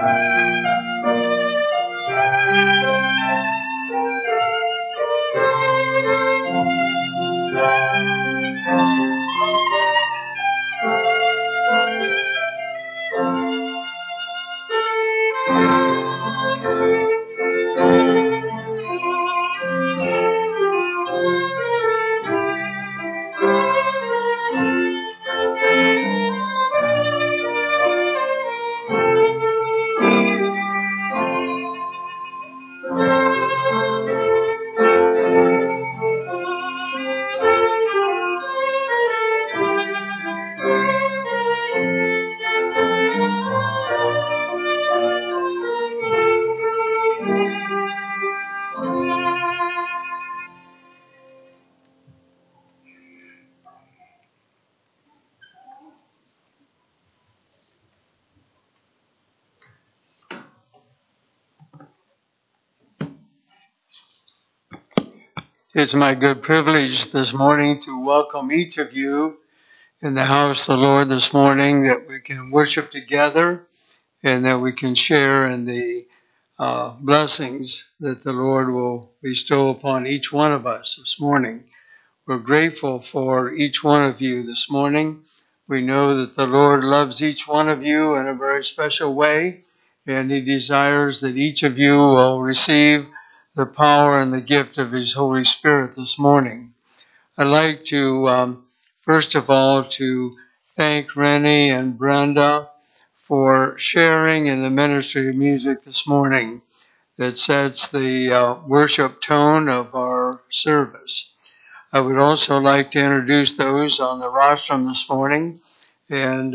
It's my good privilege this morning to welcome each of you in the house of the Lord this morning, that we can worship together and that we can share in the blessings that the Lord will bestow upon each one of us this morning. We're grateful for each one of you this morning. We know that the Lord loves each one of you in a very special way, and He desires that each of you will receive the power and the gift of His Holy Spirit this morning. I'd like to, first of all, to thank Rennie and Brenda for sharing in the ministry of music this morning that sets the worship tone of our service. I would also like to introduce those on the rostrum this morning, and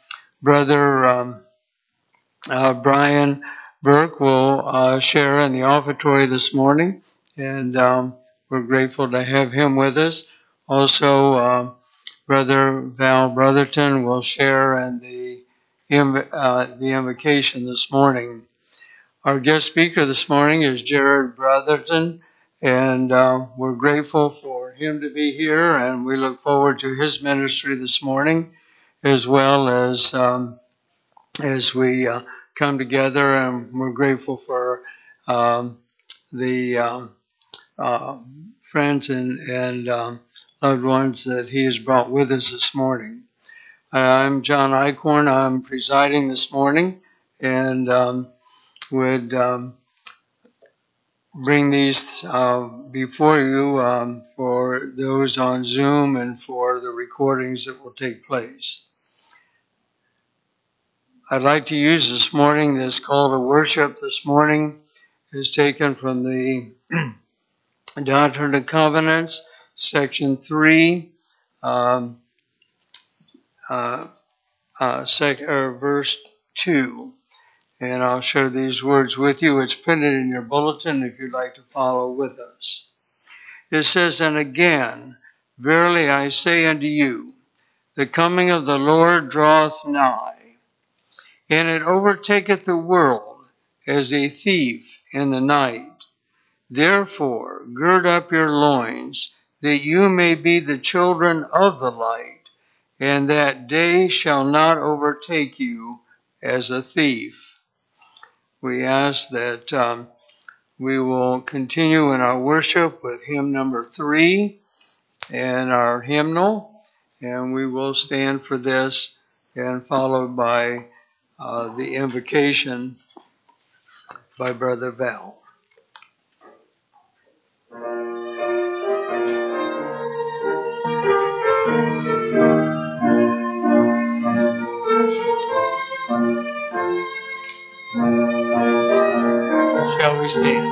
Brother Brian Burke will share in the offertory this morning, and we're grateful to have him with us. Also, Brother Val Brotherton will share in the invocation this morning. Our guest speaker this morning is Jared Brotherton, and we're grateful for him to be here, and we look forward to his ministry this morning, as well as we come together, and we're grateful for the friends and loved ones that he has brought with us this morning. I'm John Eichhorn. I'm presiding this morning, and would bring these before you for those on Zoom and for the recordings that will take place. I'd like to use this morning, this call to worship this morning is taken from the Doctrine and Covenants, section 3, verse 2. And I'll share these words with you. It's printed in your bulletin if you'd like to follow with us. It says, "And again, verily I say unto you, the coming of the Lord draweth nigh, and it overtaketh the world as a thief in the night. Therefore gird up your loins, that you may be the children of the light, and that day shall not overtake you as a thief." We ask that we will continue in our worship with hymn number 3 and our hymnal, and we will stand for this, and followed by the invocation by Brother Val. Shall we stand?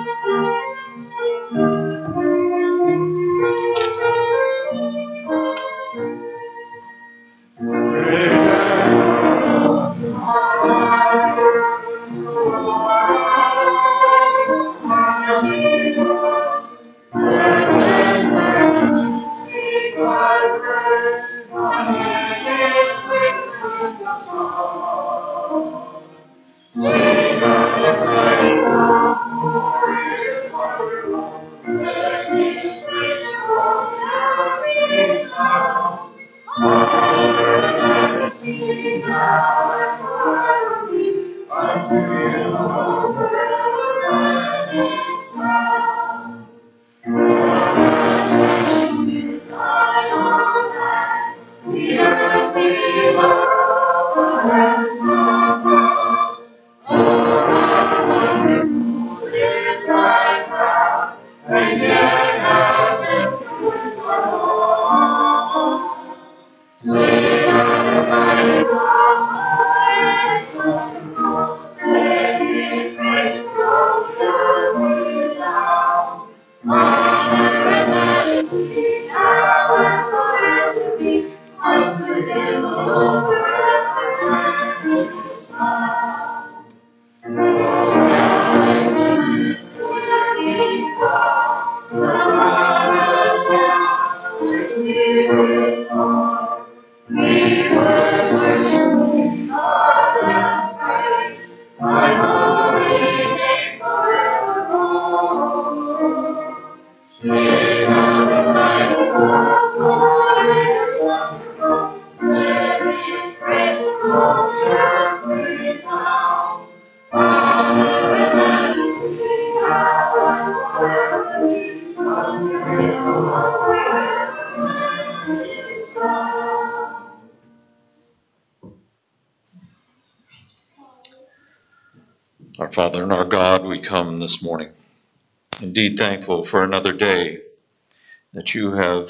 Our Father and our God, we come this morning, indeed thankful for another day that you have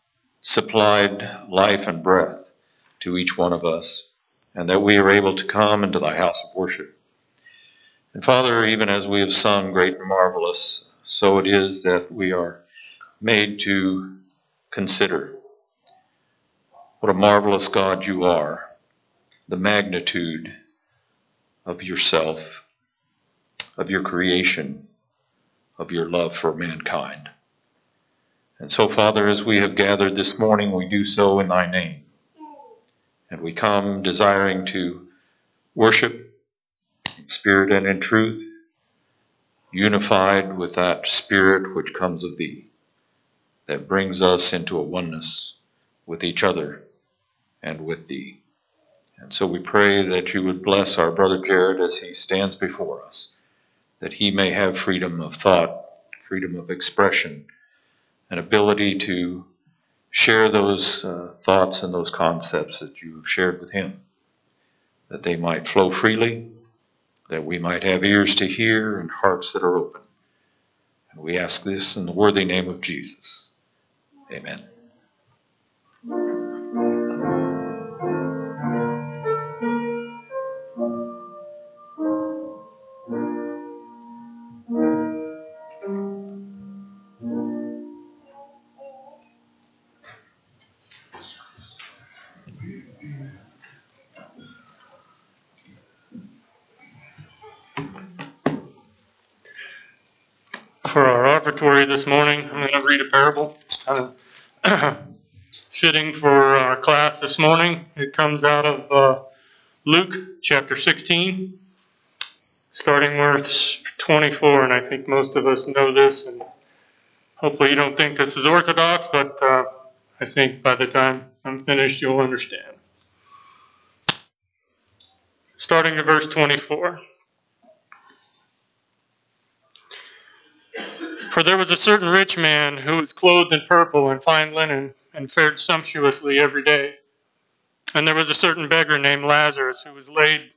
supplied life and breath to each one of us, and that we are able to come into thy house of worship. And Father, even as we have sung great and marvelous, so it is that we are made to consider what a marvelous God you are, the magnitude of yourself, of your creation, of your love for mankind. And so, Father, as we have gathered this morning, we do so in thy name. And we come desiring to worship in spirit and in truth, unified with that spirit which comes of thee, that brings us into a oneness with each other and with thee. And so we pray that you would bless our brother Jared as he stands before us, that he may have freedom of thought, freedom of expression, an ability to share those thoughts and those concepts that you have shared with him, that they might flow freely, that we might have ears to hear and hearts that are open. And we ask this in the worthy name of Jesus. Amen. For our offertory this morning, I'm going to read a parable, fitting for our class this morning. It comes out of Luke chapter 16, starting verse 24, and I think most of us know this, and hopefully you don't think this is orthodox, but I think by the time I'm finished, you'll understand. Starting at verse 24. For there was a certain rich man who was clothed in purple and fine linen, and fared sumptuously every day. And there was a certain beggar named Lazarus, who was laid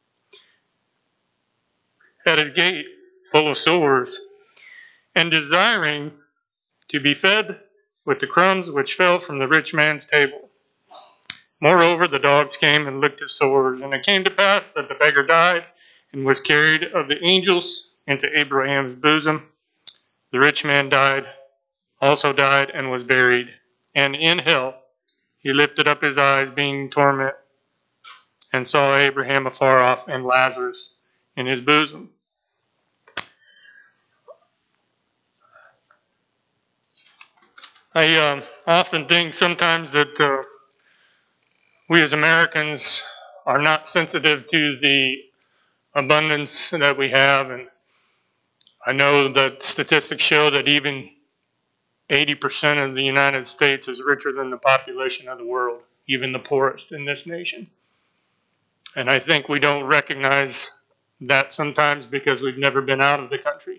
at his gate, full of sores, and desiring to be fed with the crumbs which fell from the rich man's table. Moreover, the dogs came and licked his sores. And it came to pass that the beggar died, and was carried of the angels into Abraham's bosom. The rich man also died, and was buried. And in hell he lifted up his eyes, being in torment, and saw Abraham afar off, and Lazarus in his bosom. I often think sometimes that we as Americans are not sensitive to the abundance that we have, and I know that statistics show that even 80% of the United States is richer than the population of the world, even the poorest in this nation. And I think we don't recognize that sometimes because we've never been out of the country.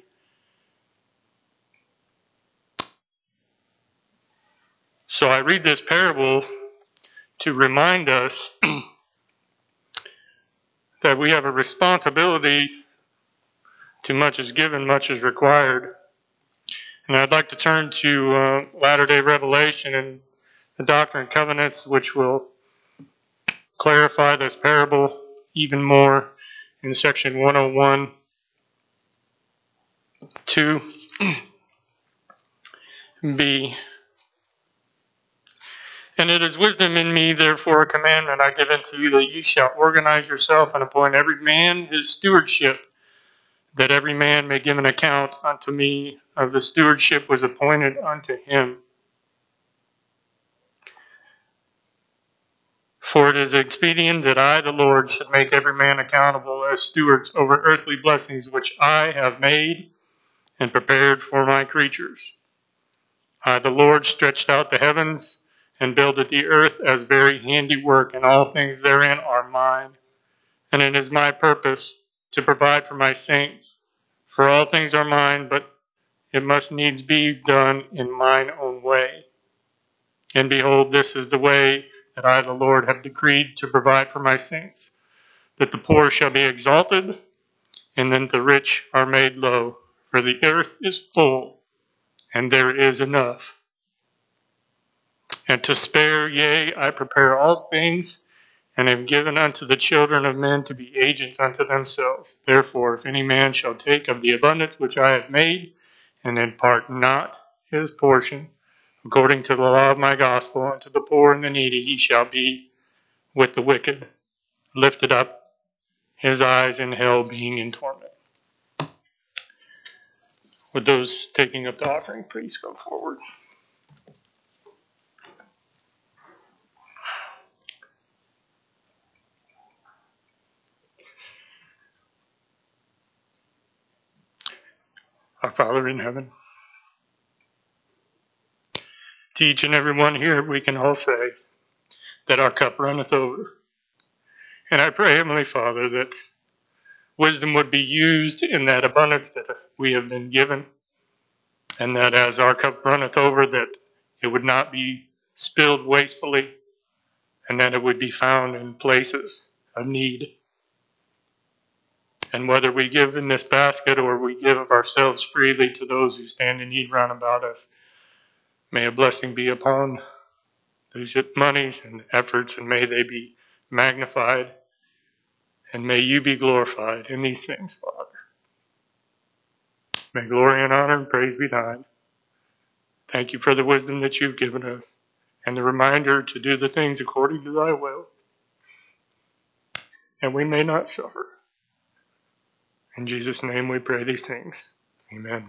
So I read this parable to remind us that we have a responsibility to much is given, much is required. And I'd like to turn to Latter-day Revelation and the Doctrine and Covenants, which will clarify this parable even more in section 101, 2b. And it is wisdom in me, therefore a commandment I give unto you, that ye shall organize yourself and appoint every man his stewardship, that every man may give an account unto me of the stewardship was appointed unto him. For it is expedient that I, the Lord, should make every man accountable as stewards over earthly blessings which I have made and prepared for my creatures. I, the Lord, stretched out the heavens and builded the earth as very handiwork, and all things therein are mine. And it is my purpose to provide for my saints. For all things are mine, but it must needs be done in mine own way. And behold, this is the way that I, the Lord, have decreed to provide for my saints, that the poor shall be exalted, and that the rich are made low. For the earth is full, and there is enough. And to spare, yea, I prepare all things, and have given unto the children of men to be agents unto themselves. Therefore, if any man shall take of the abundance which I have made, and impart not his portion, according to the law of my gospel, unto the poor and the needy, he shall be with the wicked, lifted up, his eyes in hell being in torment. Would those taking up the offering please go forward? Our Father in heaven, to each and every one here we can all say that our cup runneth over. And I pray, Heavenly Father, that wisdom would be used in that abundance that we have been given, and that as our cup runneth over, that it would not be spilled wastefully, and that it would be found in places of need. And whether we give in this basket or we give of ourselves freely to those who stand in need round about us, may a blessing be upon these monies and efforts, and may they be magnified, and may you be glorified in these things, Father. May glory and honor and praise be thine. Thank you for the wisdom that you've given us, and the reminder to do the things according to thy will, and we may not suffer. In Jesus' name we pray these things. Amen.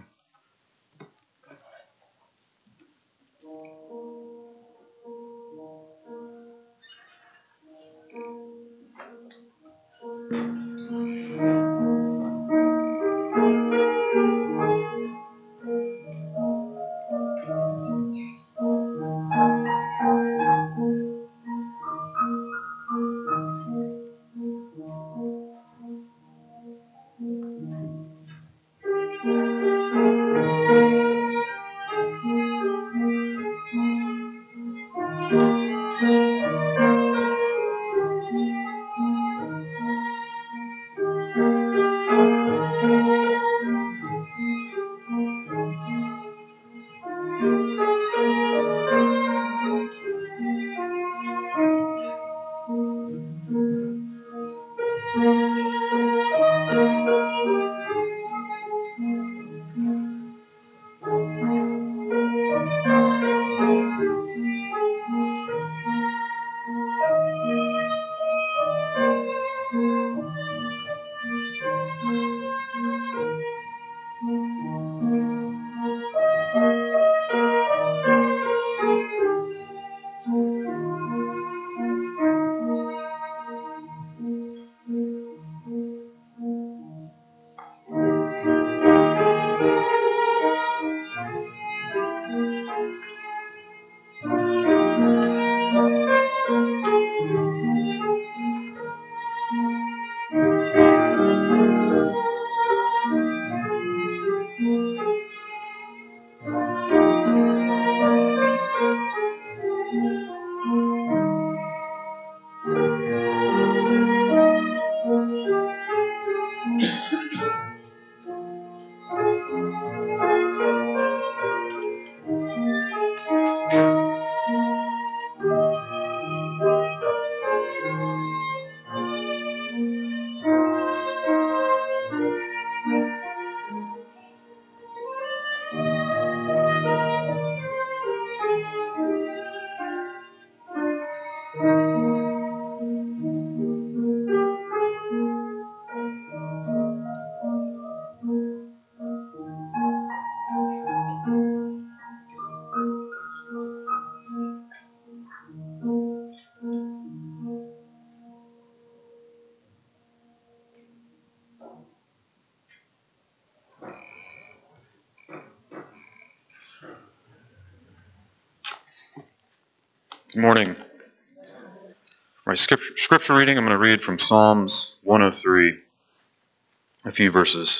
Good morning. My scripture reading, I'm going to read from Psalms 103, a few verses.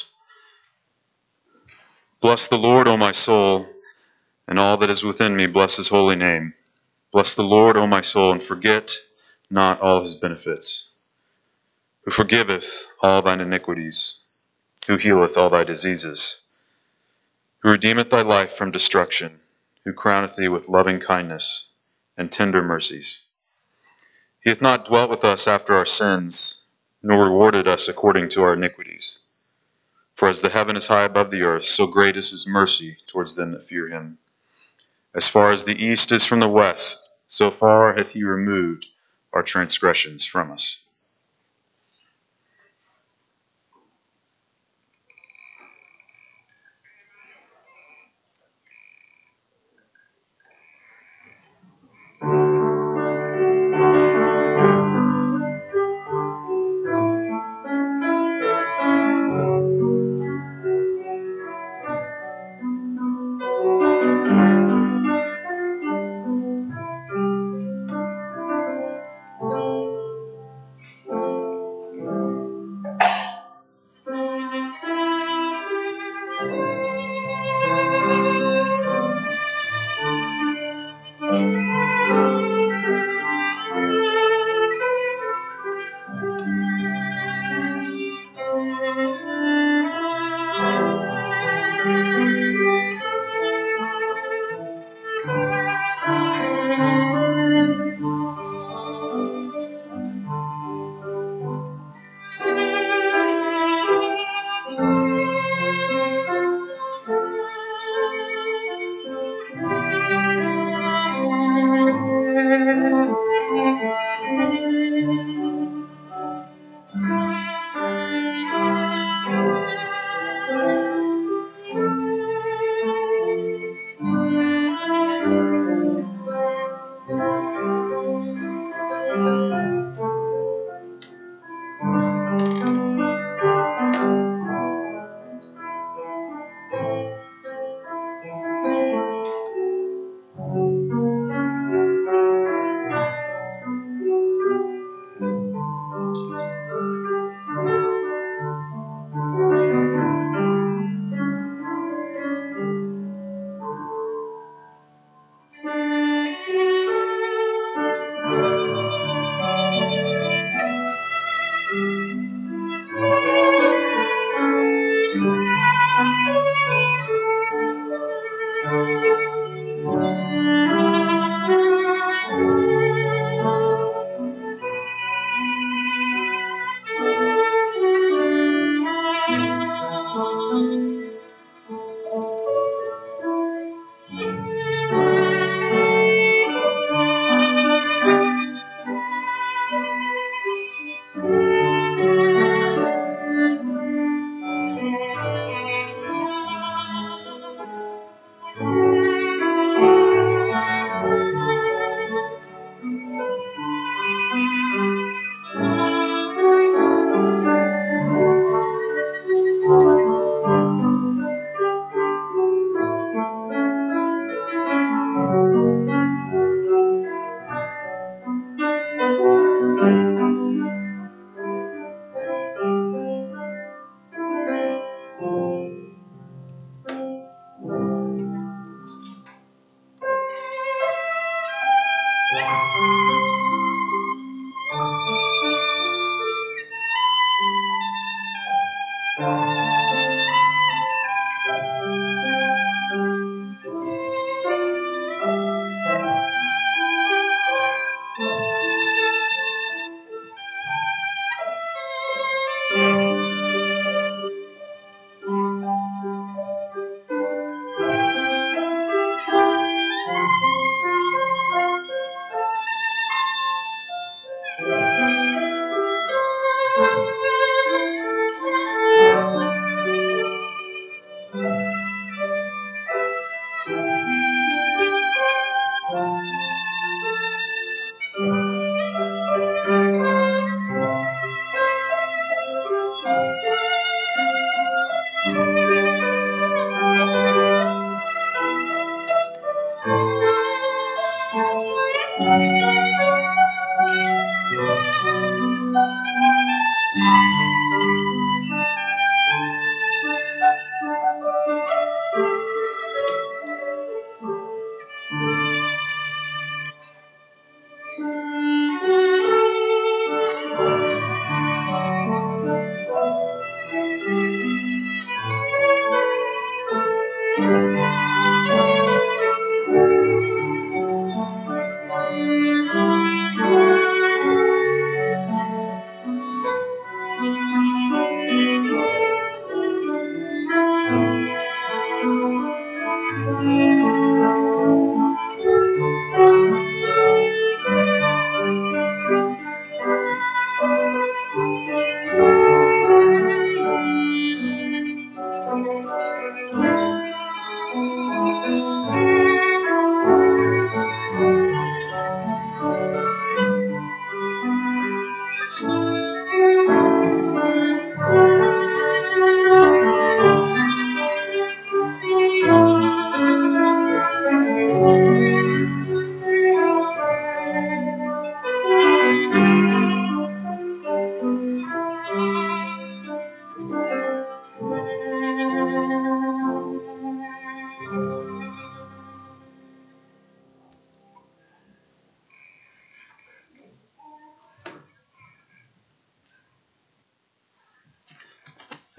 Bless the Lord, O my soul, and all that is within me, bless his holy name. Bless the Lord, O my soul, and forget not all his benefits, who forgiveth all thine iniquities, who healeth all thy diseases, who redeemeth thy life from destruction, who crowneth thee with loving kindness and tender mercies. He hath not dwelt with us after our sins, nor rewarded us according to our iniquities. For as the heaven is high above the earth, so great is his mercy towards them that fear him. As far as the east is from the west, so far hath he removed our transgressions from us.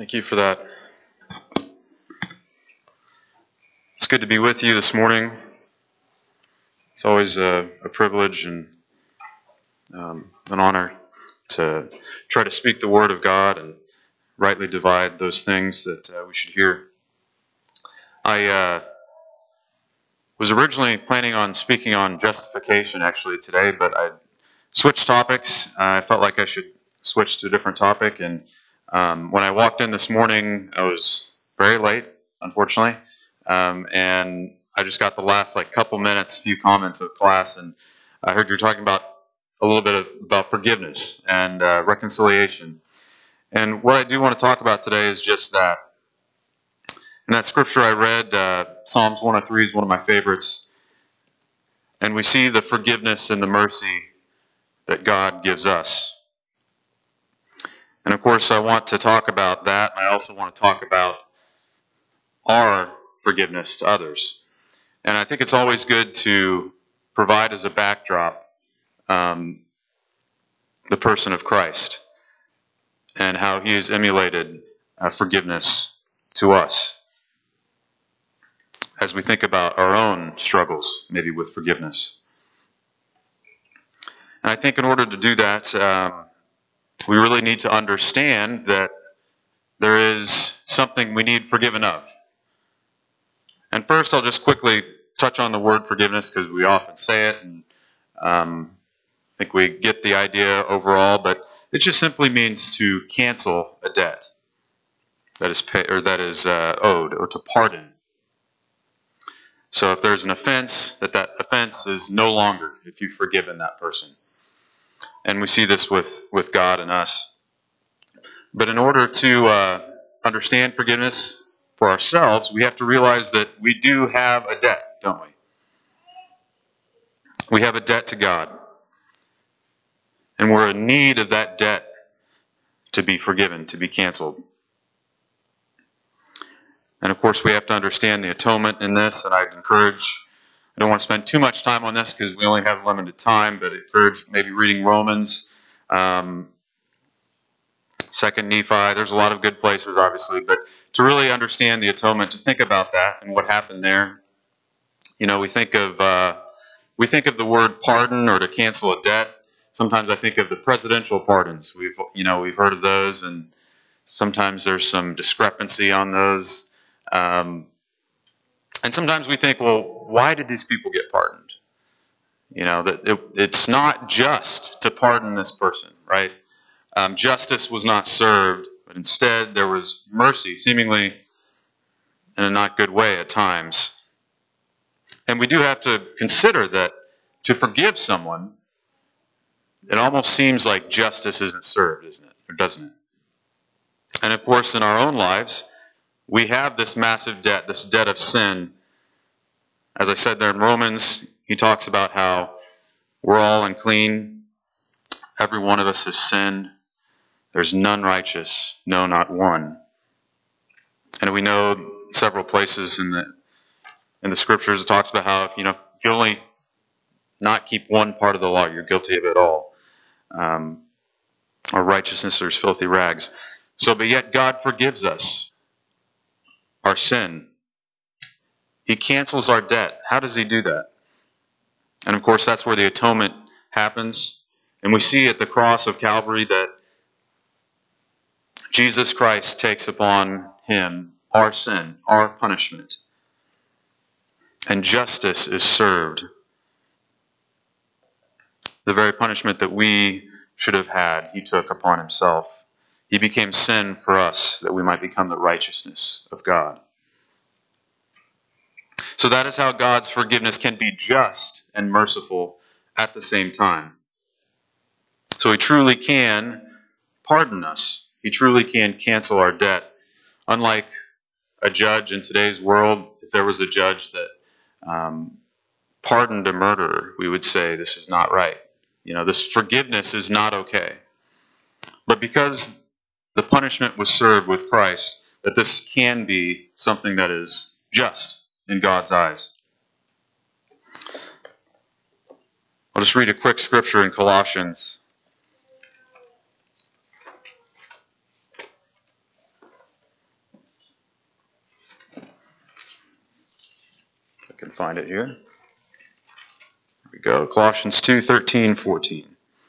Thank you for that. It's good to be with you this morning. It's always a privilege and an honor to try to speak the Word of God and rightly divide those things that we should hear. I was originally planning on speaking on justification actually today, but I switched topics. I felt like I should switch to a different topic, and when I walked in this morning, I was very late, unfortunately, and I just got the last couple minutes, few comments of class, and I heard you were talking about a little bit about forgiveness and reconciliation. And what I do want to talk about today is just that. In that scripture I read, Psalms 103 is one of my favorites, and we see the forgiveness and the mercy that God gives us. And of course, I want to talk about that, and I also want to talk about our forgiveness to others. And I think it's always good to provide as a backdrop the person of Christ and how he has emulated forgiveness to us as we think about our own struggles, maybe with forgiveness. And I think in order to do that, we really need to understand that there is something we need forgiven of. And first, I'll just quickly touch on the word forgiveness because we often say it, and I think we get the idea overall, but it just simply means to cancel a debt that is owed, or to pardon. So if there's an offense, that offense is no longer if you've forgiven that person. And we see this with God and us. But in order to understand forgiveness for ourselves, we have to realize that we do have a debt, don't we? We have a debt to God. And we're in need of that debt to be forgiven, to be canceled. And of course, we have to understand the atonement in this, and I'd encourage, I don't want to spend too much time on this because we only have limited time, but I encourage maybe reading Romans, 2nd Nephi. There's a lot of good places, obviously, but to really understand the atonement, to think about that and what happened there. You know, we think of the word pardon or to cancel a debt. Sometimes I think of the presidential pardons. We've heard of those, and sometimes there's some discrepancy on those. And sometimes we think, well, why did these people get pardoned? You know, that it's not just to pardon this person, right? Justice was not served, but instead there was mercy, seemingly in a not good way at times. And we do have to consider that to forgive someone, it almost seems like justice isn't served, isn't it? Or doesn't it? And of course, in our own lives, we have this massive debt, this debt of sin. As I said there in Romans, he talks about how we're all unclean. Every one of us has sinned. There's none righteous, no, not one. And we know several places in the scriptures it talks about how if you only not keep one part of the law, you're guilty of it all. Our righteousness is filthy rags. So, but yet God forgives us our sin. He cancels our debt. How does he do that? And of course, that's where the atonement happens. And we see at the cross of Calvary that Jesus Christ takes upon him our sin, our punishment. And justice is served. The very punishment that we should have had, he took upon himself. He became sin for us that we might become the righteousness of God. So that is how God's forgiveness can be just and merciful at the same time. So he truly can pardon us. He truly can cancel our debt. Unlike a judge in today's world, if there was a judge that pardoned a murderer, we would say this is not right. This forgiveness is not okay. But because the punishment was served with Christ, that this can be something that is just in God's eyes. I'll just read a quick scripture in Colossians. find it here. Here we go. Colossians 2:13, 14.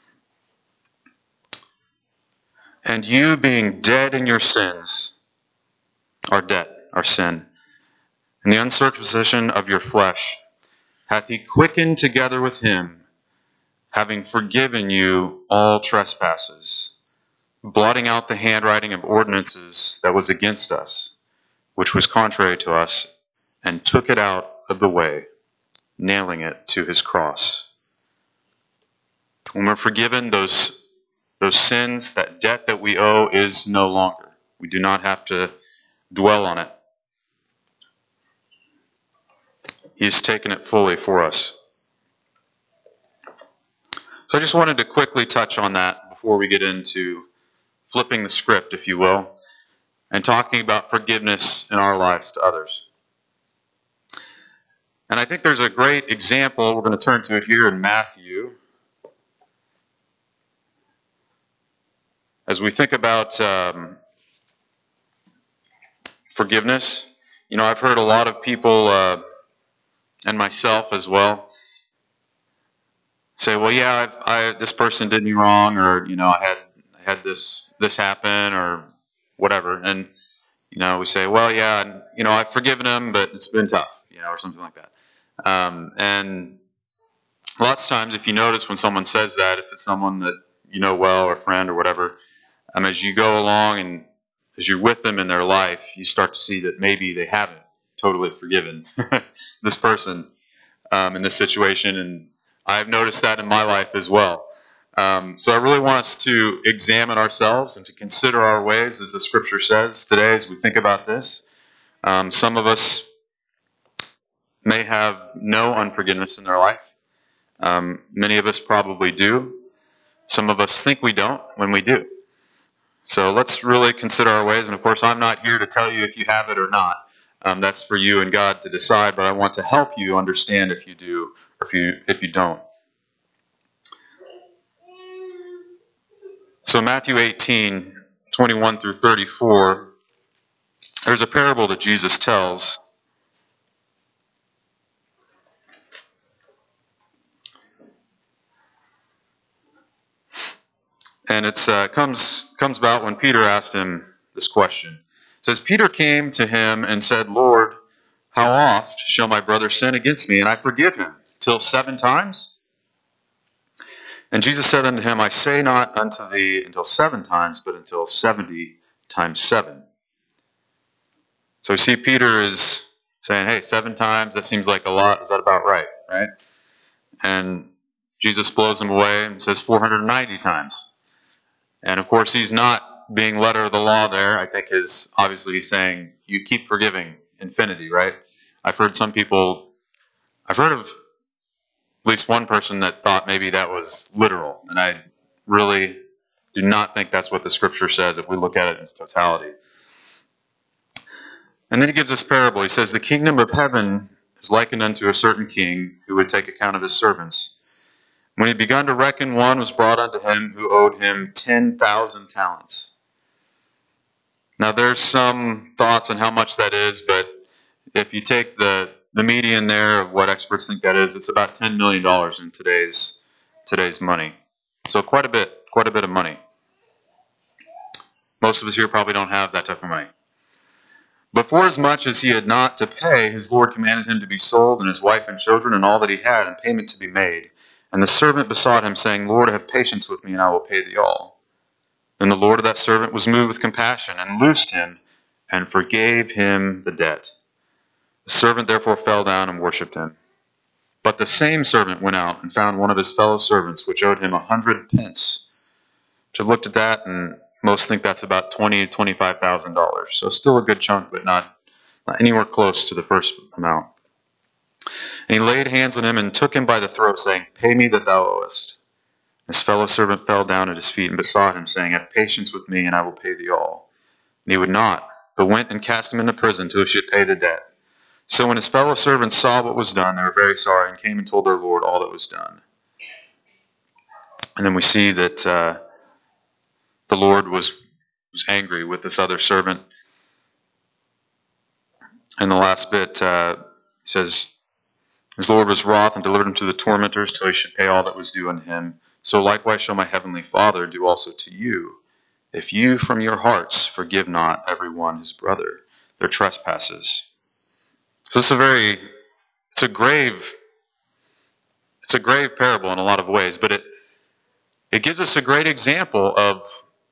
And you being dead in your sins, our debt, our sin, and the uncircumcision of your flesh, hath he quickened together with him, having forgiven you all trespasses, blotting out the handwriting of ordinances that was against us, which was contrary to us, and took it out of the way, nailing it to his cross. When we're forgiven, those sins, that debt that we owe is no longer. We do not have to dwell on it. He's taken it fully for us. So I just wanted to quickly touch on that before we get into flipping the script, if you will, and talking about forgiveness in our lives to others. And I think there's a great example. We're going to turn to it here in Matthew. As we think about forgiveness, I've heard a lot of people, and myself as well, say, well, yeah, this person did me wrong, or, I had this happen, or whatever. And, we say, well, yeah, I've forgiven him, but it's been tough, or something like that. And lots of times, if you notice when someone says that, if it's someone that you know well, or friend, or whatever, as you go along and as you're with them in their life, you start to see that maybe they haven't totally forgiven this person in this situation. And I've noticed that in my life as well. So I really want us to examine ourselves and to consider our ways, as the scripture says today, as we think about this. Some of us may have no unforgiveness in their life. Many of us probably do. Some of us think we don't when we do. So let's really consider our ways. And of course, I'm not here to tell you if you have it or not. That's for you and God to decide. But I want to help you understand if you do or if you don't. So Matthew 18:21 through 34, there's a parable that Jesus tells. And it comes about when Peter asked him this question. It says, Peter came to him and said, Lord, how oft shall my brother sin against me, and I forgive him? Till 7 times? And Jesus said unto him, I say not unto thee until 7 times, but until 70 times 7. So we see Peter is saying, hey, 7 times, that seems like a lot. Is that about right? Right? And Jesus blows him away and says 490 times. And of course, he's not being letter of the law there. I think obviously he's saying you keep forgiving infinity, right? I've heard of at least one person that thought maybe that was literal. And I really do not think that's what the scripture says if we look at it in its totality. And then he gives this parable. He says, the kingdom of heaven is likened unto a certain king who would take account of his servants. When he begun to reckon, one was brought unto him who owed him 10,000 talents. Now there's some thoughts on how much that is, but if you take the median there of what experts think that is, it's about $10 million in today's money. So quite a bit of money. Most of us here probably don't have that type of money. But for as much as he had not to pay, his Lord commanded him to be sold, and his wife and children, and all that he had, and payment to be made. And the servant besought him, saying, Lord, have patience with me, and I will pay thee all. Then the Lord of that servant was moved with compassion, and loosed him, and forgave him the debt. The servant therefore fell down and worshipped him. But the same servant went out, and found one of his fellow servants, which owed him 100 pence. Which I've looked at that, and most think that's about $20,000 to $25,000. So still a good chunk, but not anywhere close to the first amount. And he laid hands on him and took him by the throat, saying, Pay me that thou owest. His fellow servant fell down at his feet and besought him, saying, Have patience with me, and I will pay thee all. And he would not, but went and cast him into prison till he should pay the debt. So when his fellow servants saw what was done, they were very sorry, and came and told their Lord all that was done. And then we see that the Lord was angry with this other servant. And the last bit says, His Lord was wroth and delivered him to the tormentors till he should pay all that was due unto him. So likewise shall my heavenly Father do also to you, if you from your hearts forgive not every one his brother their trespasses. So it's a grave parable in a lot of ways, but it gives us a great example of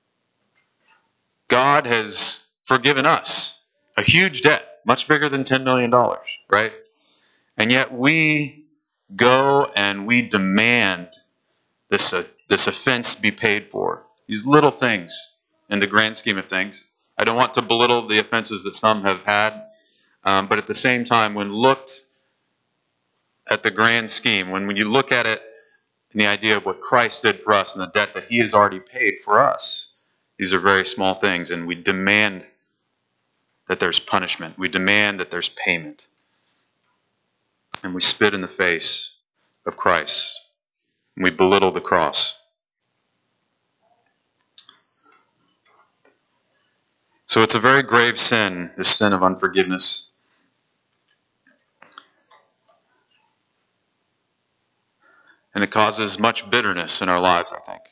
God has forgiven us a huge debt, much bigger than $10 million, right? And yet we go and we demand this offense be paid for. These little things in the grand scheme of things. I don't want to belittle the offenses that some have had, but at the same time, when looked at the grand scheme, when you look at it in the idea of what Christ did for us and the debt that he has already paid for us, these are very small things, and we demand that there's punishment. We demand that there's payment. And we spit in the face of Christ. And we belittle the cross. So it's a very grave sin, this sin of unforgiveness. And it causes much bitterness in our lives, I think.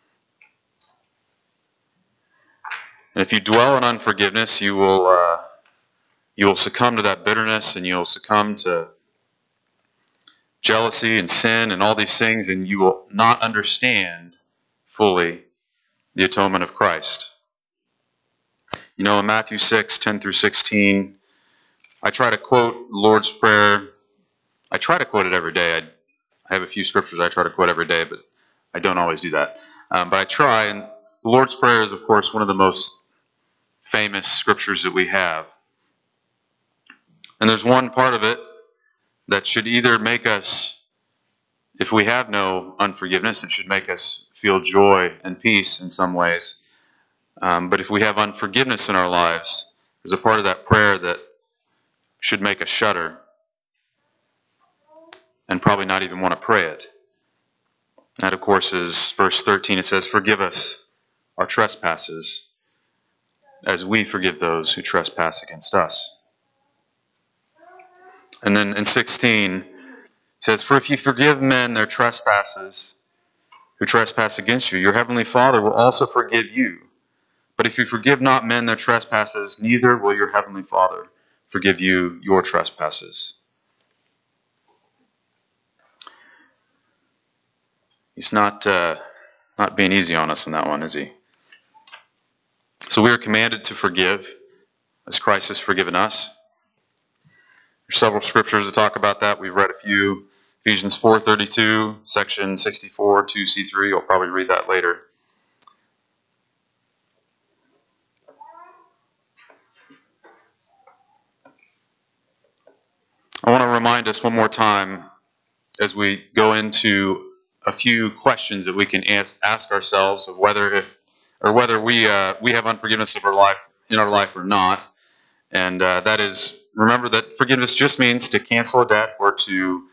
And if you dwell in unforgiveness, you will succumb to that bitterness, and you'll succumb to jealousy and sin and all these things, and you will not understand fully the atonement of Christ. You know, in Matthew 6:10 through 16, I try to quote the Lord's Prayer. I try to quote it every day. I have a few scriptures I try to quote every day, but I don't always do that. But I try, and the Lord's Prayer is, of course, one of the most famous scriptures that we have. And there's one part of it that should either make us, if we have no unforgiveness, it should make us feel joy and peace in some ways. But if we have unforgiveness in our lives, there's a part of that prayer that should make us shudder and probably not even want to pray it. That, of course, is verse 13. It says, "Forgive us our trespasses, as we forgive those who trespass against us." And then in 16, it says, "For if you forgive men their trespasses who trespass against you, your heavenly Father will also forgive you. But if you forgive not men their trespasses, neither will your heavenly Father forgive you your trespasses." He's not being easy on us in that one, is he? So we are commanded to forgive as Christ has forgiven us. There's several scriptures that talk about that. We've read a few. Ephesians 4:32, section 64, 2c3. You'll probably read that later. I want to remind us one more time as we go into a few questions that we can ask ourselves of whether we have unforgiveness in our life or not. And that is, remember that forgiveness just means to cancel a debt or to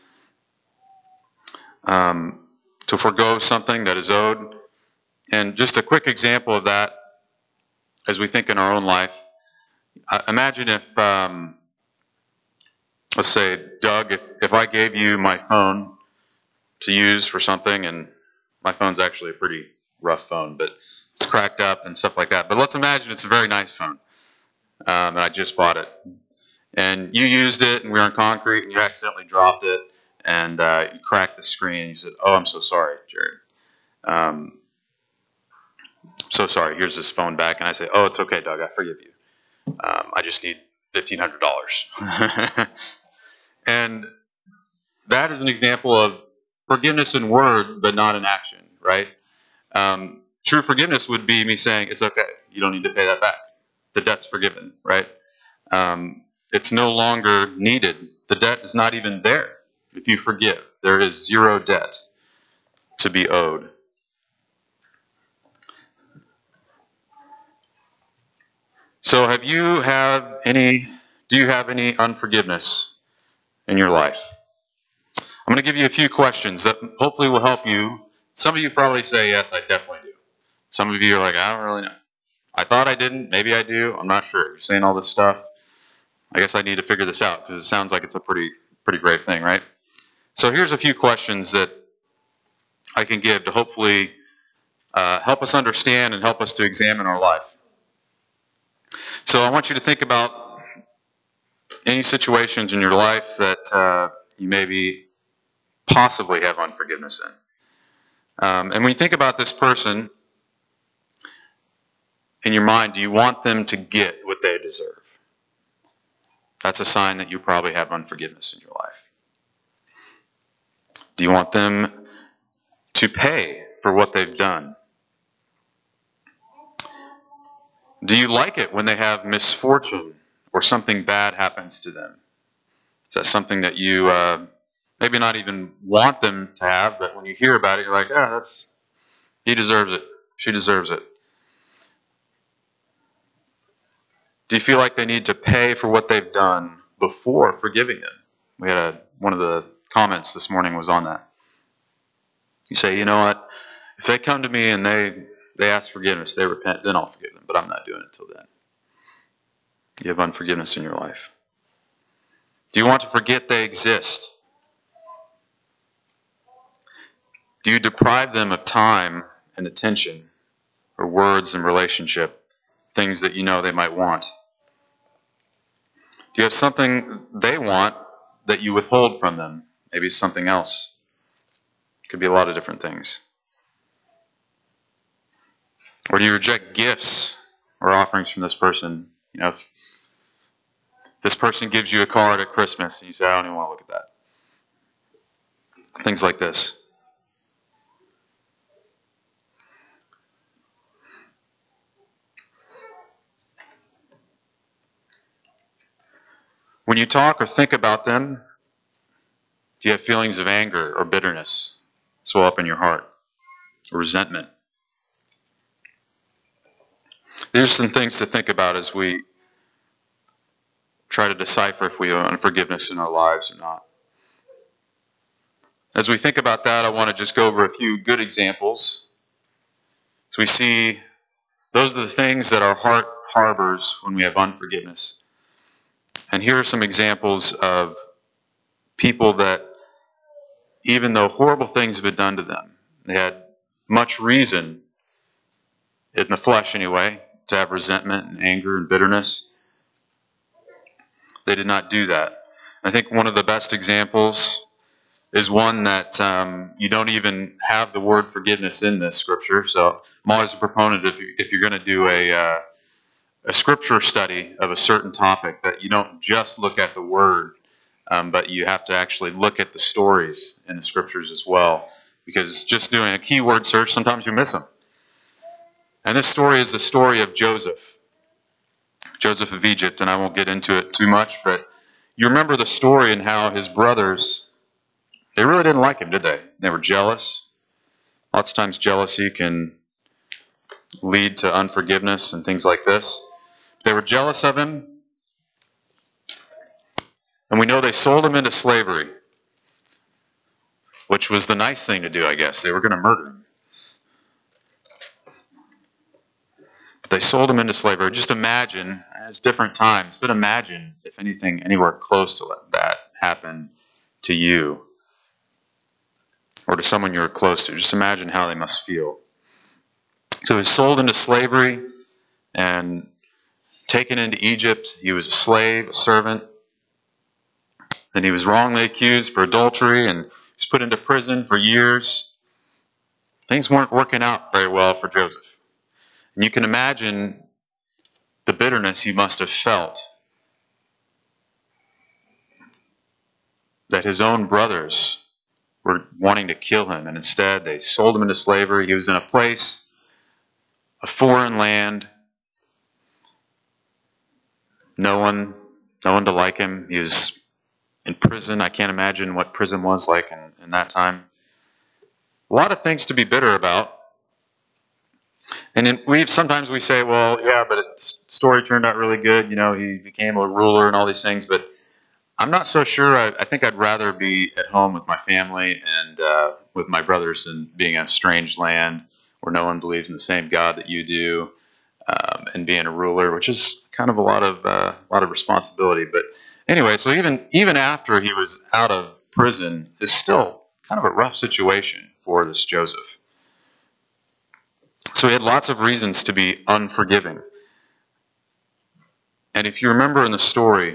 forgo something that is owed. And just a quick example of that, as we think in our own life, imagine if, let's say, Doug, if I gave you my phone to use for something, and my phone's actually a pretty rough phone, but it's cracked up and stuff like that. But let's imagine it's a very nice phone, and I just bought it. And you used it, and we were on concrete, and you accidentally dropped it, and you cracked the screen, and you said, "Oh, I'm so sorry, Jared. So sorry, here's this phone back." And I say, "Oh, it's okay, Doug, I forgive you. I just need $1,500. And that is an example of forgiveness in word, but not in action, right? True forgiveness would be me saying, "It's okay, you don't need to pay that back. The debt's forgiven," right? It's no longer needed. The debt is not even there. If you forgive, there is zero debt to be owed. So do you have any unforgiveness in your life? I'm going to give you a few questions that hopefully will help you. Some of you probably say, "Yes, I definitely do." Some of you are like, "I don't really know. I thought I didn't. Maybe I do. I'm not sure." You're saying all this stuff. I guess I need to figure this out because it sounds like it's a pretty grave thing, right? So here's a few questions that I can give to hopefully help us understand and help us to examine our life. So I want you to think about any situations in your life that you maybe possibly have unforgiveness in. And when you think about this person in your mind, do you want them to get what they deserve? That's a sign that you probably have unforgiveness in your life. Do you want them to pay for what they've done? Do you like it when they have misfortune or something bad happens to them? Is that something that you maybe not even want them to have, but when you hear about it, you're like, he deserves it. She deserves it. Do you feel like they need to pay for what they've done before forgiving them? We had one of the comments this morning was on that. You say, you know what? If they come to me and they ask forgiveness, they repent, then I'll forgive them. But I'm not doing it till then. You have unforgiveness in your life. Do you want to forget they exist? Do you deprive them of time and attention or words and relationship, things that you know they might want? Do you have something they want that you withhold from them? Maybe something else. It could be a lot of different things. Or do you reject gifts or offerings from this person? You know, if this person gives you a card at Christmas and you say, I don't even want to look at that. Things like this. When you talk or think about them, do you have feelings of anger or bitterness swell up in your heart, or resentment? These are some things to think about as we try to decipher if we have unforgiveness in our lives or not. As we think about that, I want to just go over a few good examples. So we see those are the things that our heart harbors when we have unforgiveness. And here are some examples of people that, even though horrible things have been done to them, they had much reason, in the flesh anyway, to have resentment and anger and bitterness. They did not do that. I think one of the best examples is one that you don't even have the word forgiveness in this scripture. So I'm always a proponent if you're going to do a scripture study of a certain topic, that you don't just look at the word, but you have to actually look at the stories in the scriptures as well. Because just doing a keyword search, sometimes you miss them. And this story is the story of Joseph of Egypt, and I won't get into it too much, but you remember the story and how his brothers, they really didn't like him, did they? They were jealous. Lots of times jealousy can lead to unforgiveness and things like this. They were jealous of him, and we know they sold him into slavery, which was the nice thing to do, I guess. They were going to murder him. But they sold him into slavery. Just imagine, it's different times, but imagine if anything anywhere close to that happened to you or to someone you're close to. Just imagine how they must feel. So he was sold into slavery and taken into Egypt. He was a slave, a servant. And he was wrongly accused for adultery and he was put into prison for years. Things weren't working out very well for Joseph. And you can imagine the bitterness he must have felt that his own brothers were wanting to kill him, and instead they sold him into slavery. He was in a place, a foreign land, no one to like him. He was in prison. I can't imagine what prison was like in that time. A lot of things to be bitter about. And sometimes we say, well, yeah, but the story turned out really good. You know, he became a ruler and all these things. But I'm not so sure. I think I'd rather be at home with my family and with my brothers than being in a strange land where no one believes in the same God that you do, and being a ruler, which is kind of a lot of responsibility. But anyway, so even after he was out of prison is still kind of a rough situation for this Joseph. So he had lots of reasons to be unforgiving. And if you remember in the story,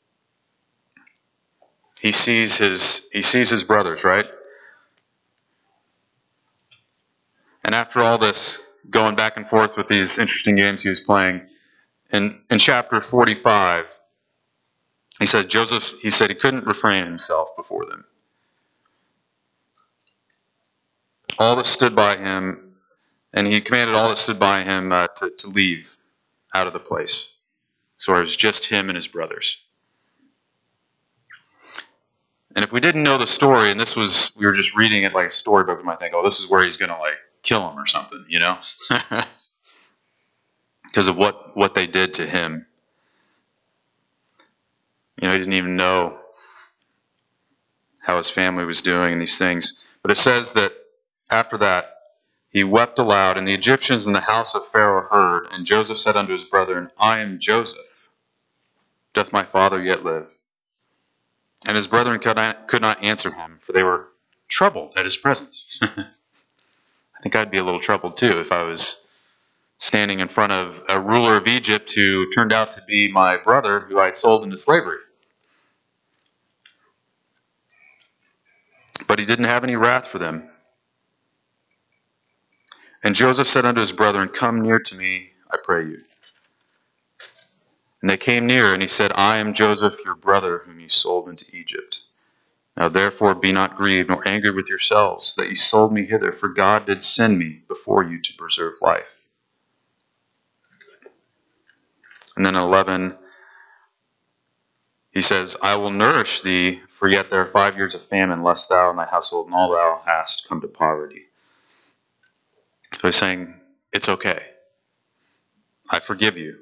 he sees his brothers, right? And after all this going back and forth with these interesting games he was playing, in chapter 45, he said he couldn't refrain himself before them. All that stood by him, and he commanded all that stood by him to leave out of the place. So it was just him and his brothers. And if we didn't know the story, and we were just reading it like a storybook, we might think, oh, this is where he's going to kill him or something, because of what they did to him. He didn't even know how his family was doing and these things. But it says that after that, he wept aloud, and the Egyptians in the house of Pharaoh heard. And Joseph said unto his brethren, I am Joseph. Doth my father yet live? And his brethren could not answer him, for they were troubled at his presence. I think I'd be a little troubled too if I was standing in front of a ruler of Egypt who turned out to be my brother who I had sold into slavery. But he didn't have any wrath for them. And Joseph said unto his brethren, Come near to me, I pray you. And they came near, and he said, I am Joseph, your brother, whom ye sold into Egypt. Now therefore be not grieved, nor angry with yourselves, that ye sold me hither, for God did send me before you to preserve life. And then 11, he says, I will nourish thee, for yet there are 5 years of famine, lest thou and thy household and all thou hast come to poverty. So he's saying, it's okay. I forgive you.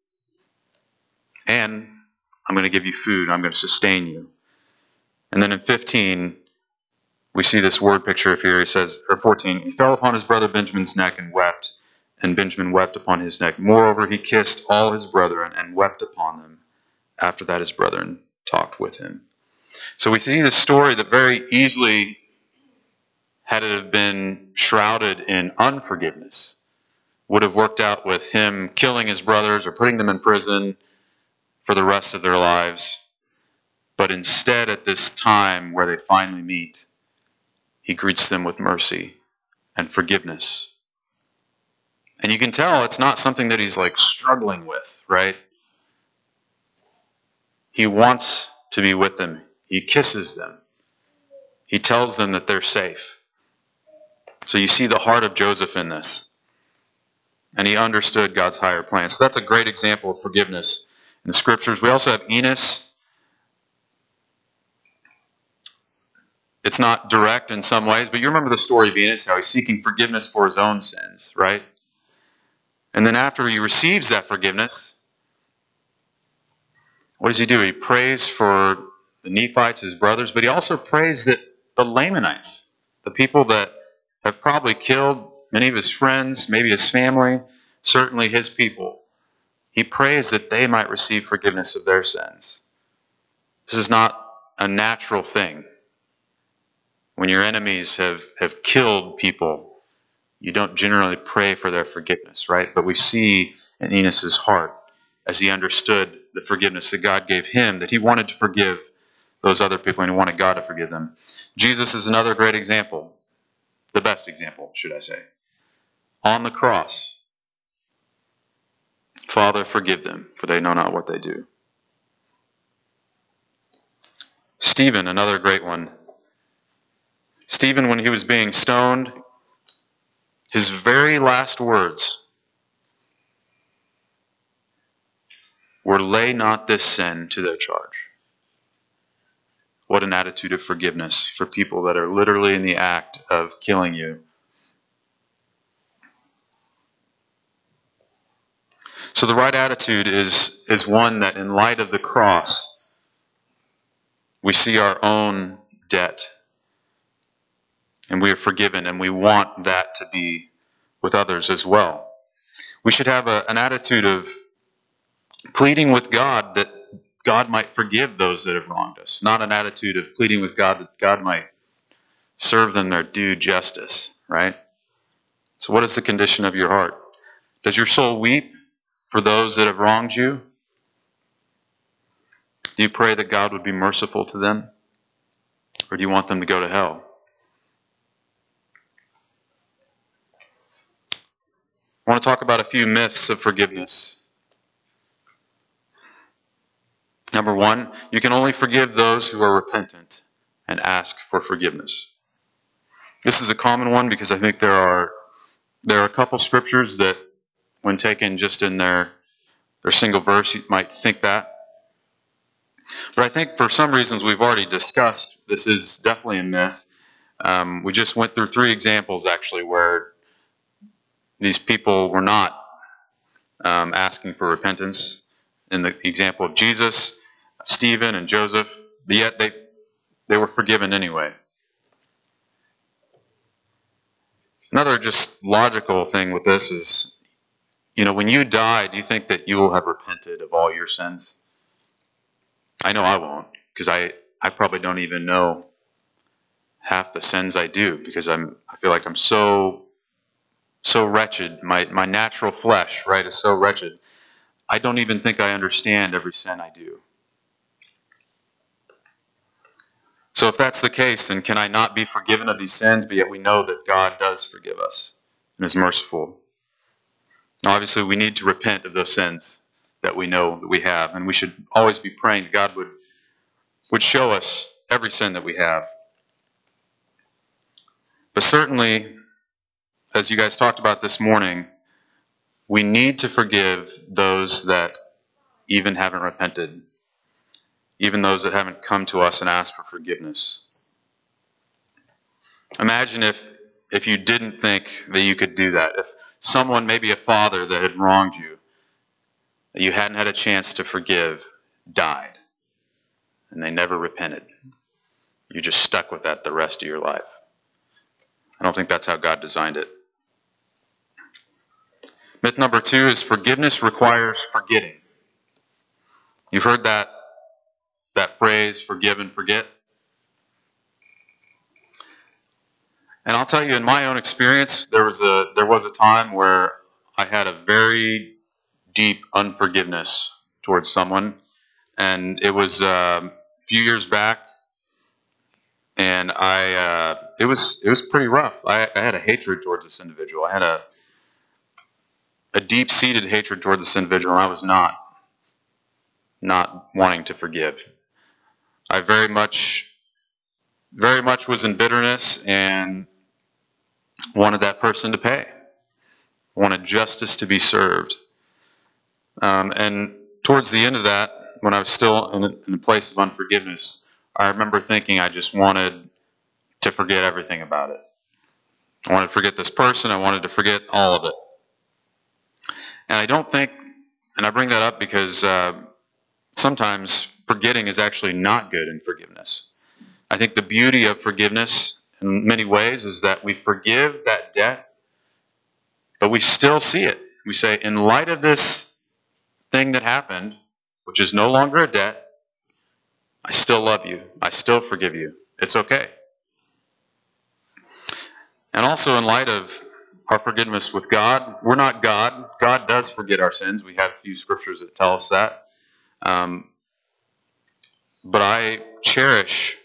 And I'm going to give you food. I'm going to sustain you. And then in 15, we see this word picture of here. He says, or 14, he fell upon his brother Benjamin's neck and wept, and Benjamin wept upon his neck. Moreover, he kissed all his brethren and wept upon them. After that, his brethren talked with him. So we see this story that very easily, had it have been shrouded in unforgiveness, would have worked out with him killing his brothers or putting them in prison for the rest of their lives. But instead, at this time where they finally meet, he greets them with mercy and forgiveness. And you can tell it's not something that he's struggling with, right? He wants to be with them. He kisses them. He tells them that they're safe. So you see the heart of Joseph in this. And he understood God's higher plan. So that's a great example of forgiveness in the scriptures. We also have Enos. It's not direct in some ways, but you remember the story of Enos, how he's seeking forgiveness for his own sins, right? And then after he receives that forgiveness, what does he do? He prays for the Nephites, his brothers, but he also prays that the Lamanites, the people that have probably killed many of his friends, maybe his family, certainly his people, he prays that they might receive forgiveness of their sins. This is not a natural thing. When your enemies have killed people, you don't generally pray for their forgiveness, right? But we see in Enos' heart, as he understood the forgiveness that God gave him, that he wanted to forgive those other people and he wanted God to forgive them. Jesus is another great example, the best example, should I say. On the cross, Father, forgive them, for they know not what they do. Stephen, another great one. Stephen, when he was being stoned, his very last words were, lay not this sin to their charge. What an attitude of forgiveness for people that are literally in the act of killing you. So the right attitude is one that in light of the cross, we see our own debt. And we are forgiven, and we want that to be with others as well. We should have an attitude of pleading with God that God might forgive those that have wronged us, not an attitude of pleading with God that God might serve them their due justice, right? So what is the condition of your heart? Does your soul weep for those that have wronged you? Do you pray that God would be merciful to them? Or do you want them to go to hell? I want to talk about a few myths of forgiveness. Number one, you can only forgive those who are repentant and ask for forgiveness. This is a common one because I think there are a couple scriptures that, when taken just in their single verse, you might think that. But I think for some reasons we've already discussed, this is definitely a myth. We just went through 3 examples, actually, where these people were not asking for repentance. In the example of Jesus, Stephen, and Joseph, but yet they were forgiven anyway. Another just logical thing with this is, when you die, do you think that you will have repented of all your sins? I know I won't, because I probably don't even know half the sins I do, because I feel like I'm so wretched. My natural flesh, right, is so wretched. I don't even think I understand every sin I do. So if that's the case, then can I not be forgiven of these sins, but yet we know that God does forgive us and is merciful? Now, obviously, we need to repent of those sins that we know that we have, and we should always be praying that God would show us every sin that we have. But certainly, as you guys talked about this morning, we need to forgive those that even haven't repented, even those that haven't come to us and asked for forgiveness. Imagine if you didn't think that you could do that. If someone, maybe a father that had wronged you, that you hadn't had a chance to forgive, died, and they never repented. You're just stuck with that the rest of your life. I don't think that's how God designed it. Myth number 2 is forgiveness requires forgetting. You've heard that phrase, forgive and forget. And I'll tell you, in my own experience, there was a time where I had a very deep unforgiveness towards someone, and it was a few years back, and it was pretty rough. I had a hatred towards this individual. I had a deep-seated hatred toward this individual, and I was not wanting to forgive. I very much was in bitterness and wanted that person to pay. Wanted justice to be served. And towards the end of that, when I was still in a place of unforgiveness, I remember thinking I just wanted to forget everything about it. I wanted to forget this person. I wanted to forget all of it. And I don't think, and I bring that up because sometimes forgetting is actually not good in forgiveness. I think the beauty of forgiveness in many ways is that we forgive that debt, but we still see it. We say, in light of this thing that happened, which is no longer a debt, I still love you. I still forgive you. It's okay. And also in light of our forgiveness with God, we're not God. God does forget our sins. We have a few scriptures that tell us that. But I cherish,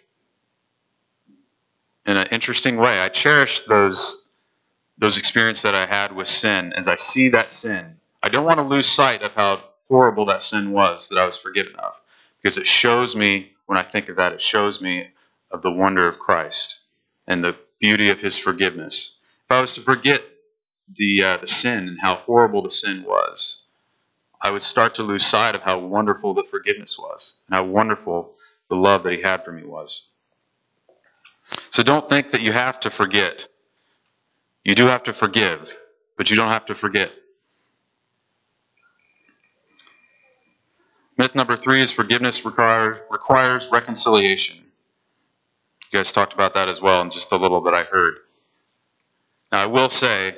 in an interesting way, I cherish those experiences that I had with sin. As I see that sin, I don't want to lose sight of how horrible that sin was that I was forgiven of, because it shows me, when I think of that, it shows me of the wonder of Christ and the beauty of his forgiveness. If I was to forget the sin and how horrible the sin was, I would start to lose sight of how wonderful the forgiveness was and how wonderful the love that he had for me was. So don't think that you have to forget. You do have to forgive, but you don't have to forget. Myth number 3 is forgiveness requires reconciliation. You guys talked about that as well in just a little that I heard. Now, I will say,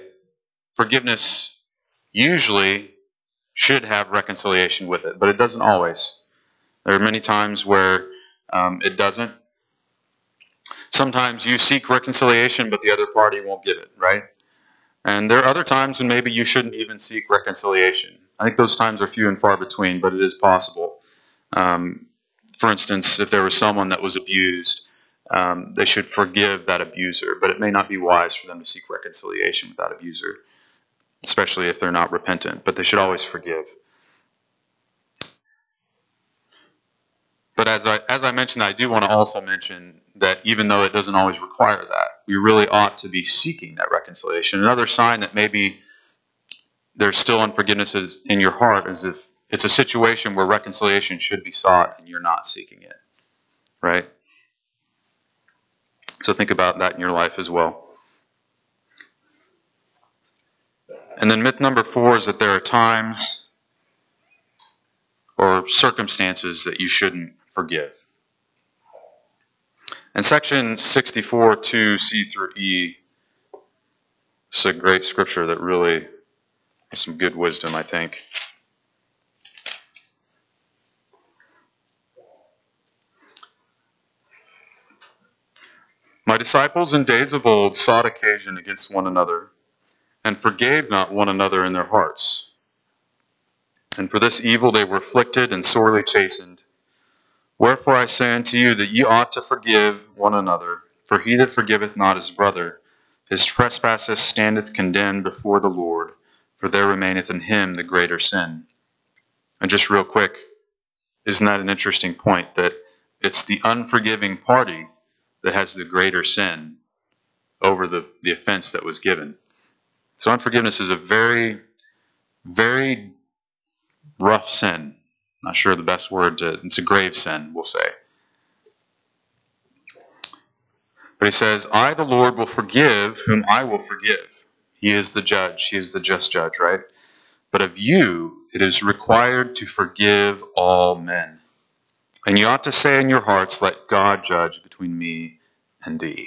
forgiveness usually should have reconciliation with it, but it doesn't always. There are many times where it doesn't. Sometimes you seek reconciliation, but the other party won't give it, right? And there are other times when maybe you shouldn't even seek reconciliation. I think those times are few and far between, but it is possible. For instance, if there was someone that was abused, they should forgive that abuser, but it may not be wise for them to seek reconciliation with that abuser, especially if they're not repentant, but they should always forgive. But as I mentioned, I do want to also mention that even though it doesn't always require that, we really ought to be seeking that reconciliation. Another sign that maybe there's still unforgiveness in your heart is if it's a situation where reconciliation should be sought and you're not seeking it, right? So think about that in your life as well. And then myth number 4 is that there are times or circumstances that you shouldn't forgive. In section 64, 2C through E, it's a great scripture that really has some good wisdom, I think. My disciples in days of old sought occasion against one another, and forgave not one another in their hearts. And for this evil they were afflicted and sorely chastened. Wherefore I say unto you that ye ought to forgive one another, for he that forgiveth not his brother, his trespasses standeth condemned before the Lord, for there remaineth in him the greater sin. And just real quick, isn't that an interesting point, that it's the unforgiving party that has the greater sin over the offense that was given. So unforgiveness is a very, very rough sin. Not sure the best word it's a grave sin, we'll say. But he says, I, the Lord, will forgive whom I will forgive. He is the judge. He is the just judge, right? But of you it is required to forgive all men. And you ought to say in your hearts, let God judge between me and thee.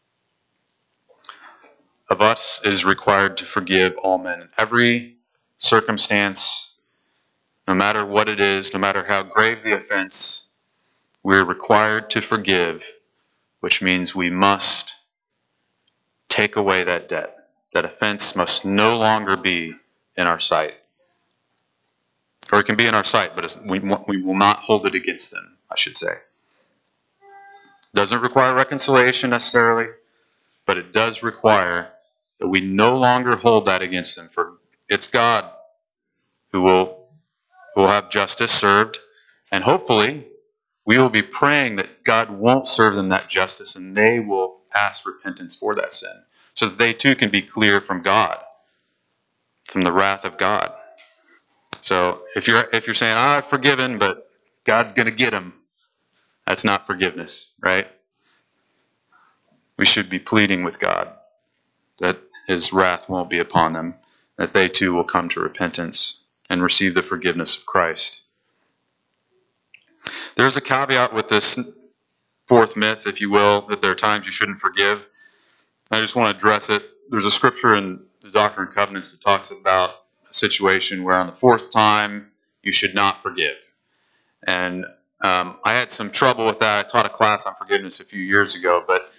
Of us it is required to forgive all men in every circumstance. No matter what it is, no matter how grave the offense, we're required to forgive, which means we must take away that debt. That offense must no longer be in our sight. Or it can be in our sight, but we will not hold it against them, I should say. Doesn't require reconciliation necessarily, but it does require that we no longer hold that against them. For it's God who will have justice served, and hopefully we will be praying that God won't serve them that justice, and they will ask repentance for that sin, so that they too can be clear from God, from the wrath of God. So if you're saying, I've forgiven, but God's going to get them, that's not forgiveness, right? We should be pleading with God that his wrath won't be upon them, that they too will come to repentance and receive the forgiveness of Christ. There's a caveat with this 4th myth, if you will, that there are times you shouldn't forgive. I just want to address it. There's a scripture in the Doctrine and Covenants that talks about a situation where on the 4th time you should not forgive. And I had some trouble with that. I taught a class on forgiveness a few years ago, but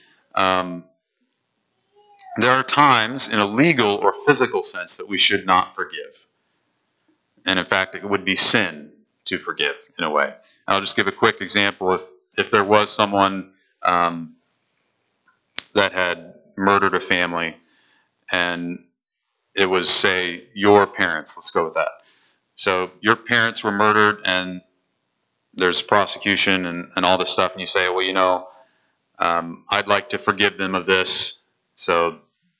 there are times in a legal or physical sense that we should not forgive. And in fact, it would be sin to forgive in a way. And I'll just give a quick example. If there was someone that had murdered a family, and it was, say, your parents, let's go with that. So your parents were murdered, and there's prosecution and all this stuff, and you say, well, I'd like to forgive them of this, so,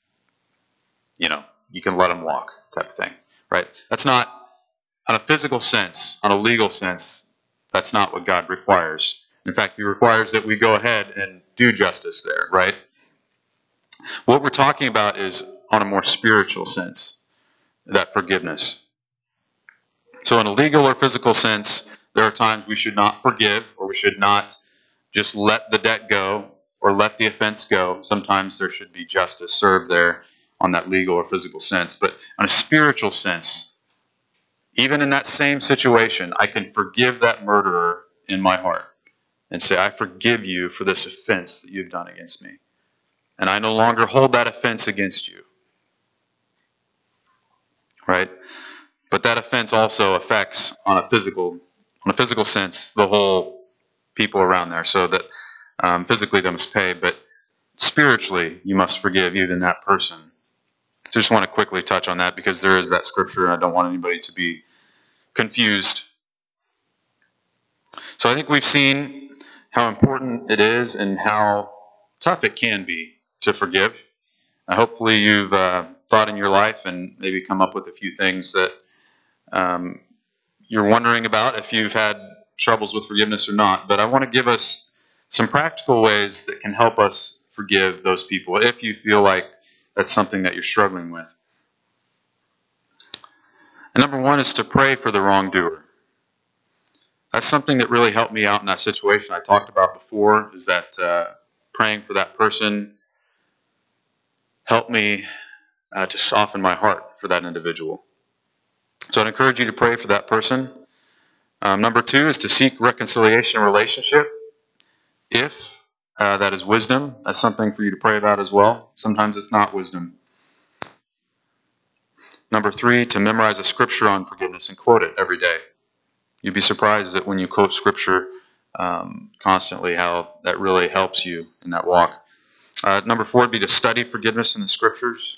you can let them walk, type of thing, right? That's not, on a physical sense, on a legal sense, that's not what God requires. In fact, he requires that we go ahead and do justice there, right? What we're talking about is on a more spiritual sense, that forgiveness. So in a legal or physical sense, there are times we should not forgive, or we should not just let the debt go or let the offense go. Sometimes there should be justice served there on that legal or physical sense. But on a spiritual sense, even in that same situation, I can forgive that murderer in my heart and say, I forgive you for this offense that you've done against me. And I no longer hold that offense against you. Right? But that offense also affects, on a physical sense, the whole people around there. So that physically they must pay, but spiritually you must forgive even that person. Just want to quickly touch on that because there is that scripture and I don't want anybody to be confused. So I think we've seen how important it is and how tough it can be to forgive. Hopefully you've thought in your life and maybe come up with a few things that you're wondering about if you've had troubles with forgiveness or not. But I want to give us some practical ways that can help us forgive those people if you feel like that's something that you're struggling with. And number one is to pray for the wrongdoer. That's something that really helped me out in that situation I talked about before, is that praying for that person helped me to soften my heart for that individual. So I'd encourage you to pray for that person. Number two is to seek reconciliation in relationship. If that is wisdom, that's something for you to pray about as well. Sometimes it's not wisdom. Number three, to memorize a scripture on forgiveness and quote it every day. You'd be surprised that when you quote scripture constantly, how that really helps you in that walk. Number four would be to study forgiveness in the scriptures.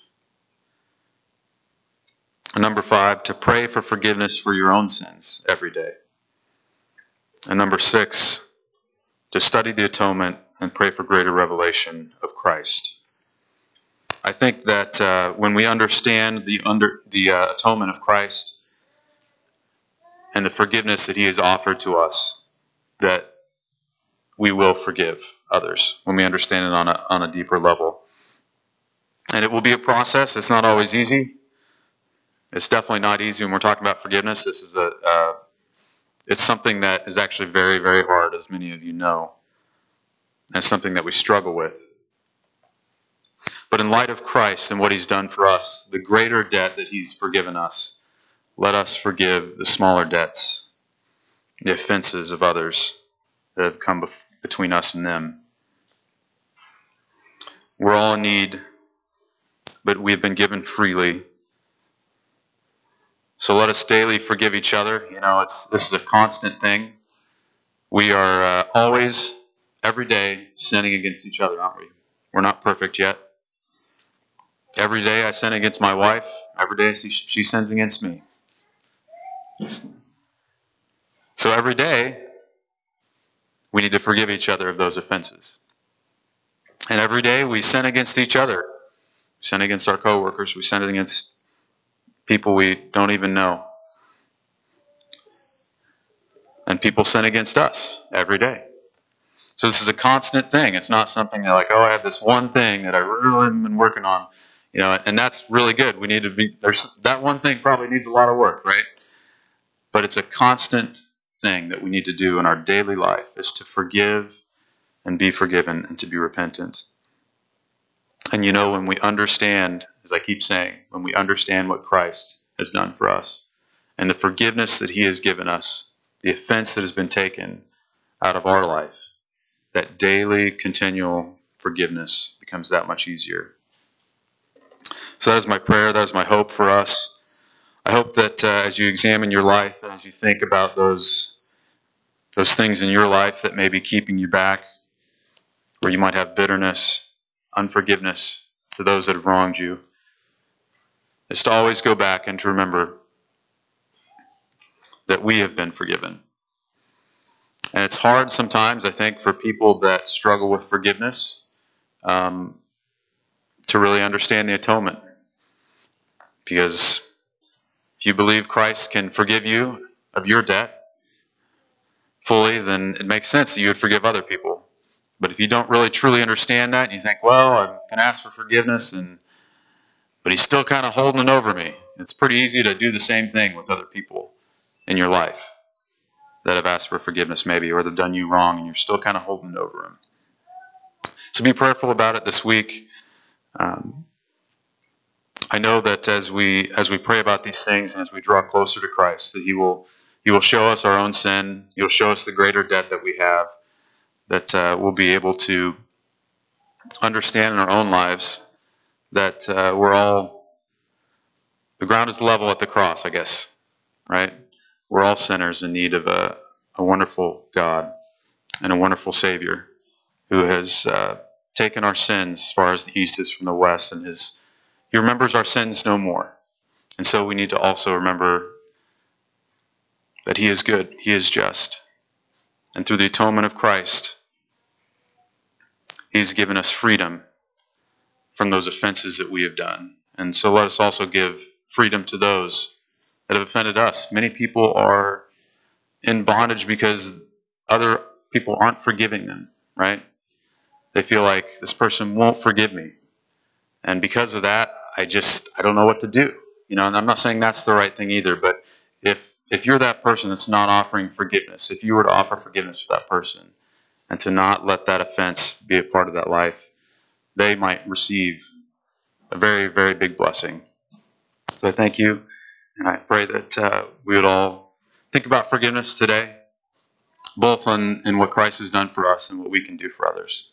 And number five, to pray for forgiveness for your own sins every day. And number six, to study the atonement and pray for greater revelation of Christ. I think that when we understand the atonement of Christ and the forgiveness that he has offered to us, that we will forgive others when we understand it on a deeper level. And it will be a process. It's not always easy. It's definitely not easy when we're talking about forgiveness. This is it's something that is actually very, very hard, as many of you know. And it's something that we struggle with. But in light of Christ and what he's done for us, the greater debt that he's forgiven us, let us forgive the smaller debts, the offenses of others that have come between us and them. We're all in need, but we've been given freely. So let us daily forgive each other. You know, this is a constant thing. We are always, every day, sinning against each other, aren't we? We're not perfect yet. Every day I sin against my wife. Every day she sins against me. So every day, we need to forgive each other of those offenses. And every day we sin against each other. We sin against our coworkers. We sin against people we don't even know. And people sin against us every day. So this is a constant thing. It's not something that I have this one thing that I really have been working on. You know, and that's really good. We need to be, that one thing probably needs a lot of work, right? But it's a constant thing that we need to do in our daily life, is to forgive and be forgiven and to be repentant. And you know, when we understand, as I keep saying, when we understand what Christ has done for us and the forgiveness that he has given us, the offense that has been taken out of our life, that daily, continual forgiveness becomes that much easier. So that is my prayer. That is my hope for us. I hope that as you examine your life and as you think about those things in your life that may be keeping you back, where you might have bitterness, unforgiveness to those that have wronged you, is to always go back and to remember that we have been forgiven. And it's hard sometimes, I think, for people that struggle with forgiveness to really understand the atonement. Because if you believe Christ can forgive you of your debt fully, then it makes sense that you would forgive other people. But if you don't really truly understand that, and you think, well, I can ask for forgiveness, but he's still kind of holding it over me. It's pretty easy to do the same thing with other people in your life that have asked for forgiveness maybe, or they've done you wrong, and you're still kind of holding it over them. So be prayerful about it this week. I know that as we pray about these things and as we draw closer to Christ, that he will You will show us our own sin. You'll show us the greater debt that we have, that we'll be able to understand in our own lives that the ground is level at the cross, I guess, right? We're all sinners in need of a wonderful God and a wonderful Savior who has taken our sins as far as the east is from the west, and he remembers our sins no more. And so we need to also remember that he is good, he is just. And through the atonement of Christ, he's given us freedom from those offenses that we have done. And so let us also give freedom to those that have offended us. Many people are in bondage because other people aren't forgiving them, right? They feel like this person won't forgive me. And because of that, I don't know what to do. And I'm not saying that's the right thing either, but if you're that person that's not offering forgiveness, if you were to offer forgiveness for that person and to not let that offense be a part of that life, they might receive a very, very big blessing. So I thank you, and I pray that we would all think about forgiveness today, both in what Christ has done for us and what we can do for others.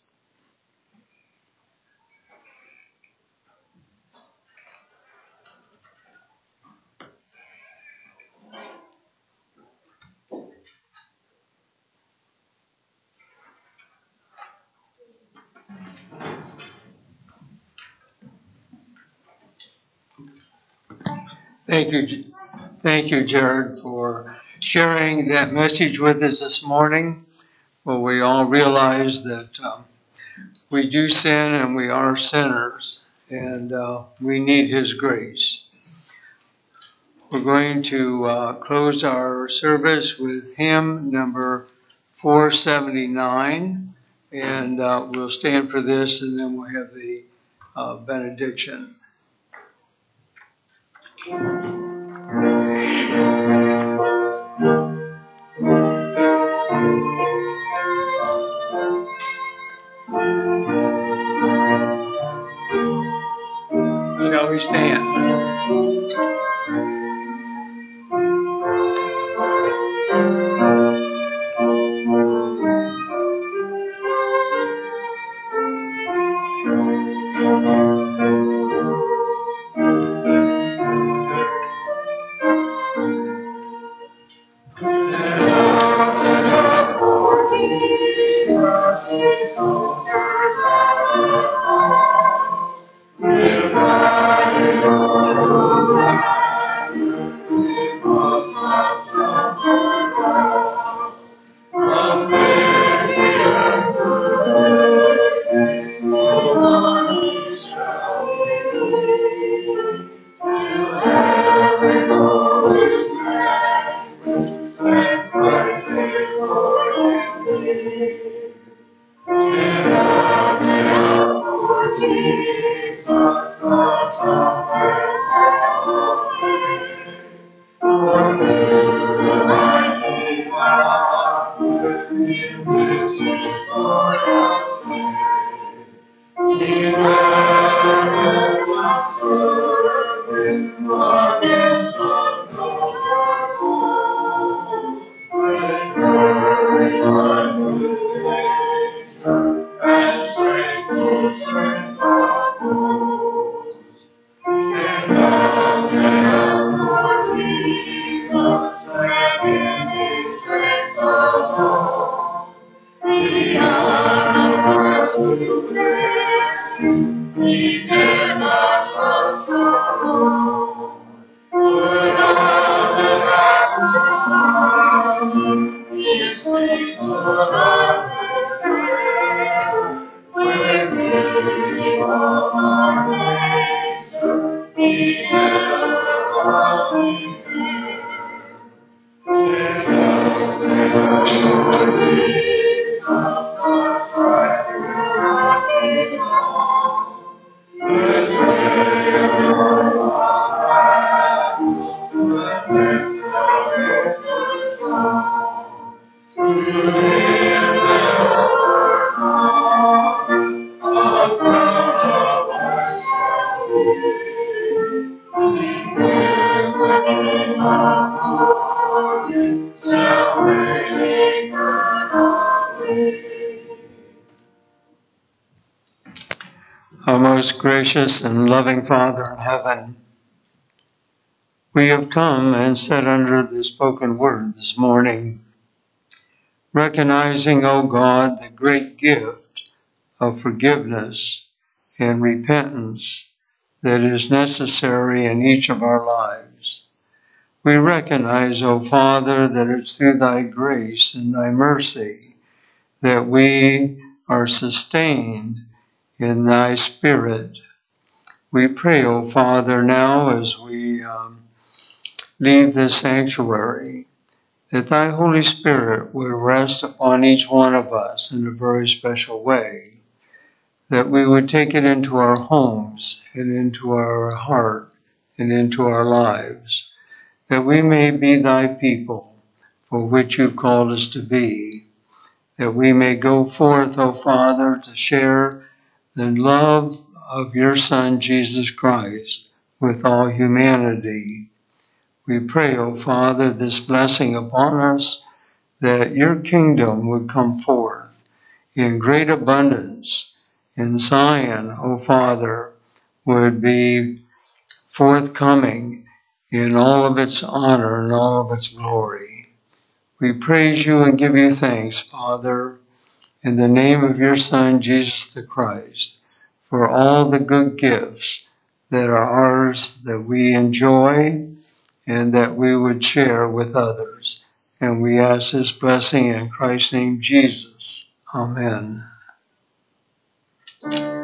Thank you, Jared, for sharing that message with us this morning. Well, we all realize that we do sin and we are sinners, and we need his grace. We're going to close our service with hymn number 479, and we'll stand for this, and then we'll have the benediction. Shall we stand? Our most gracious and loving Father in heaven, we have come and sat under the spoken word this morning, recognizing, O God, the great gift of forgiveness and repentance that is necessary in each of our lives. We recognize, O Father, that it's through thy grace and thy mercy that we are sustained in thy Spirit. We pray, O Father, now as we leave this sanctuary, that thy Holy Spirit would rest upon each one of us in a very special way, that we would take it into our homes and into our heart and into our lives, that we may be thy people for which you've called us to be, that we may go forth, O Father, to share the love of your Son, Jesus Christ, with all humanity. We pray, O Father, this blessing upon us, that your kingdom would come forth in great abundance, and Zion, O Father, would be forthcoming in all of its honor and all of its glory. We praise you and give you thanks, Father, in the name of your Son, Jesus the Christ, for all the good gifts that are ours, that we enjoy, and that we would share with others. And we ask this blessing in Christ's name, Jesus. Amen.